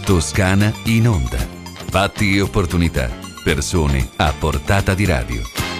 Toscana in onda. Fatti e opportunità. Persone a portata di radio.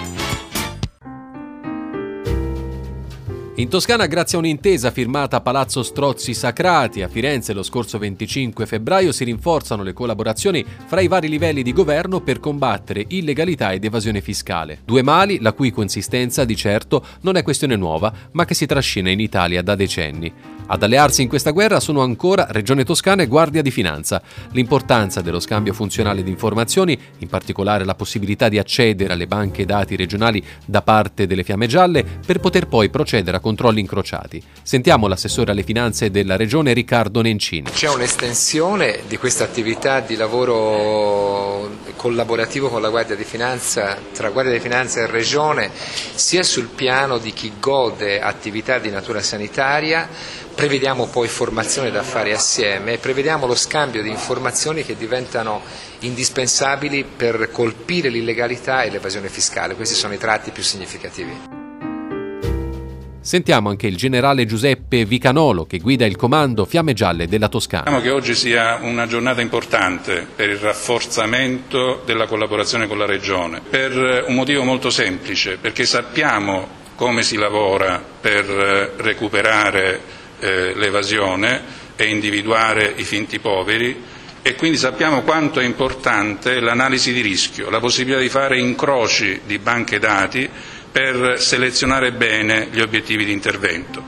In Toscana, grazie a un'intesa firmata a Palazzo Strozzi Sacrati a Firenze lo scorso 25 febbraio, si rinforzano le collaborazioni fra i vari livelli di governo per combattere illegalità ed evasione fiscale. Due mali la cui consistenza, di certo, non è questione nuova, ma che si trascina in Italia da decenni. Ad allearsi in questa guerra sono ancora Regione Toscana e Guardia di Finanza. L'importanza dello scambio funzionale di informazioni, in particolare la possibilità di accedere alle banche dati regionali da parte delle Fiamme Gialle, per poter poi procedere a controlli incrociati. Sentiamo l'assessore alle finanze della Regione Riccardo Nencini. C'è un'estensione di questa attività di lavoro collaborativo con la Guardia di Finanza, tra Guardia di Finanza e Regione, sia sul piano di chi gode attività di natura sanitaria. Prevediamo poi formazione da fare assieme e prevediamo lo scambio di informazioni che diventano indispensabili per colpire l'illegalità e l'evasione fiscale. Questi sono i tratti più significativi. Sentiamo anche il generale Giuseppe Vicanolo, che guida il comando Fiamme Gialle della Toscana. Speriamo che oggi sia una giornata importante per il rafforzamento della collaborazione con la Regione, per un motivo molto semplice, perché sappiamo come si lavora per recuperare l'evasione e individuare i finti poveri, e quindi sappiamo quanto è importante l'analisi di rischio, la possibilità di fare incroci di banche dati per selezionare bene gli obiettivi di intervento.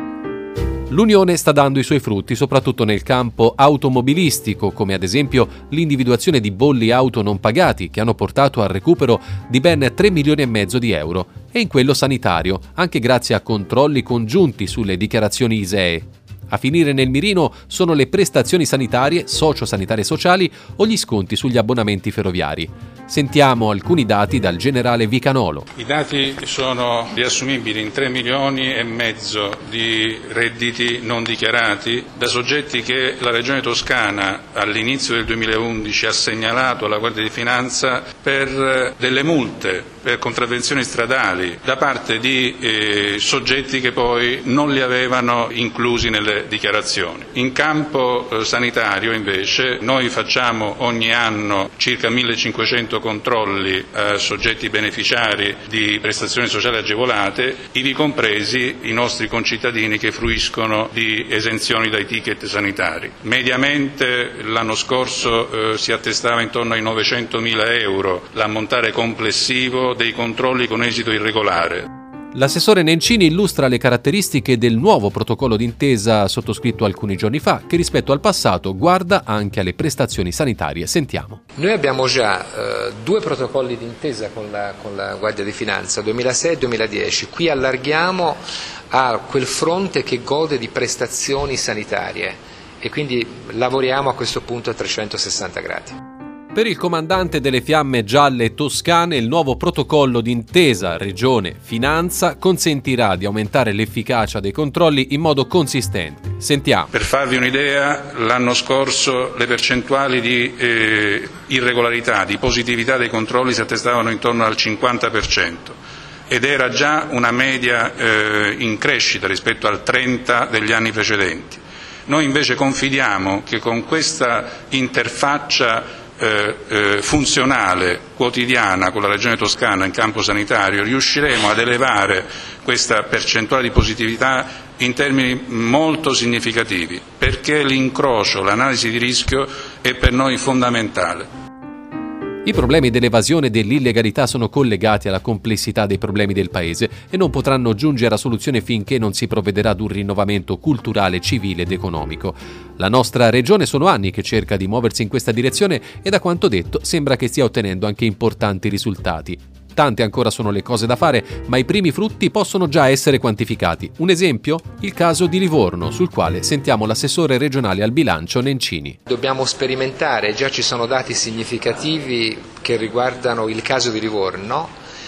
L'Unione sta dando i suoi frutti soprattutto nel campo automobilistico, come ad esempio l'individuazione di bolli auto non pagati che hanno portato al recupero di ben 3,5 milioni di euro, e in quello sanitario, anche grazie a controlli congiunti sulle dichiarazioni ISEE. A finire nel mirino sono le prestazioni sanitarie, sociosanitarie e sociali o gli sconti sugli abbonamenti ferroviari. Sentiamo alcuni dati dal generale Vicanolo. I dati sono riassumibili in 3,5 milioni di redditi non dichiarati da soggetti che la Regione Toscana all'inizio del 2011 ha segnalato alla Guardia di Finanza per delle multe, per contravvenzioni stradali, da parte di soggetti che poi non li avevano inclusi nelle dichiarazioni. In campo sanitario invece noi facciamo ogni anno circa 1.500 controlli a soggetti beneficiari di prestazioni sociali agevolate, ivi compresi i nostri concittadini che fruiscono di esenzioni dai ticket sanitari. Mediamente l'anno scorso si attestava intorno ai 900.000 euro l'ammontare complessivo dei controlli con esito irregolare. L'assessore Nencini illustra le caratteristiche del nuovo protocollo d'intesa sottoscritto alcuni giorni fa, che rispetto al passato guarda anche alle prestazioni sanitarie. Sentiamo. Noi abbiamo già 2 protocolli d'intesa con la Guardia di Finanza, 2006 e 2010. Qui allarghiamo a quel fronte che gode di prestazioni sanitarie e quindi lavoriamo a questo punto a 360 gradi. Per il comandante delle Fiamme Gialle Toscane, il nuovo protocollo d'intesa Regione Finanza consentirà di aumentare l'efficacia dei controlli in modo consistente. Sentiamo. Per farvi un'idea, l'anno scorso le percentuali di irregolarità, di positività dei controlli si attestavano intorno al 50%. Ed era già una media in crescita rispetto al 30% degli anni precedenti. Noi invece confidiamo che con questa interfaccia funzionale, quotidiana con la Regione Toscana in campo sanitario, riusciremo ad elevare questa percentuale di positività in termini molto significativi, perché l'incrocio, l'analisi di rischio è per noi fondamentale. I problemi dell'evasione e dell'illegalità sono collegati alla complessità dei problemi del Paese e non potranno giungere a soluzione finché non si provvederà ad un rinnovamento culturale, civile ed economico. La nostra Regione sono anni che cerca di muoversi in questa direzione e, da quanto detto, sembra che stia ottenendo anche importanti risultati. Tante ancora sono le cose da fare, ma i primi frutti possono già essere quantificati. Un esempio? Il caso di Livorno, sul quale sentiamo l'assessore regionale al bilancio Nencini. Dobbiamo sperimentare, già ci sono dati significativi che riguardano il caso di Livorno,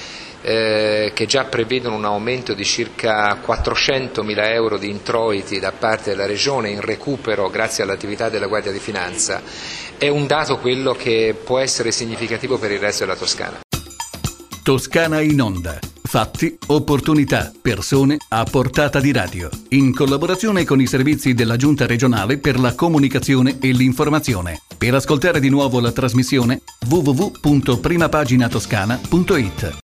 che già prevedono un aumento di circa 400.000 euro di introiti da parte della Regione in recupero grazie all'attività della Guardia di Finanza. È un dato quello che può essere significativo per il resto della Toscana. Toscana in onda. Fatti, opportunità, persone a portata di radio. In collaborazione con i servizi della Giunta regionale per la comunicazione e l'informazione. Per ascoltare di nuovo la trasmissione www.primapaginatoscana.it.